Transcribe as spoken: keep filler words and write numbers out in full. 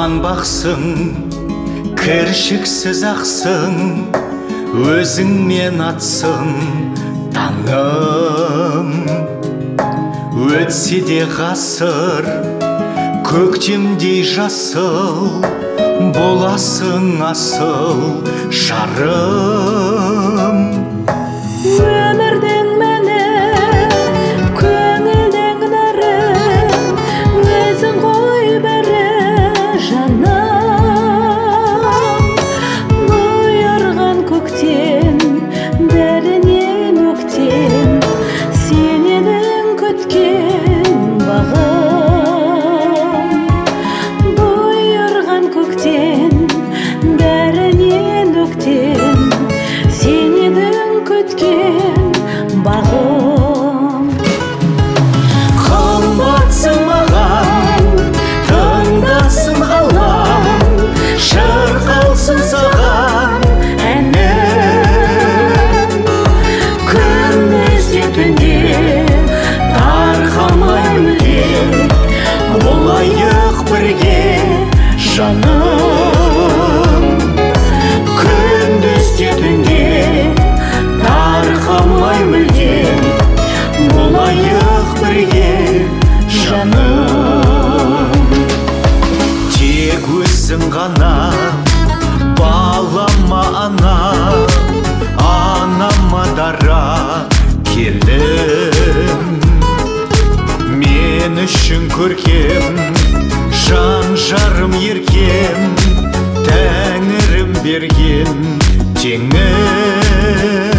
қуанбақсың, кіршіксіз ақсың, өзіңмен атсын таңым. Өтсе де ғасыр, көктемдей жасыл, боласың асыл жарым. Өмірдің мәні, көңілдің нәрі, өзің ғой бәрі жаным. Бұйырған көктен, бәрінен өктен, сен едің күткен бағым. Бұйырған көктен, бәрінен өктен, сен едің күткен бағым. Қымбатсың маған, тыңдасын ғалам, шырқалсын саған әнім. Күндіз де түнде тарқамай мүлде, болайық бірге жаным. Күндіз де түнде тарқамай мүлде, болайық бірге жаным. Тек өзің ғана балама ана, анама дара келдім. Мен үшін көркем, жан жарым еркем, Тәңірім берген теңім.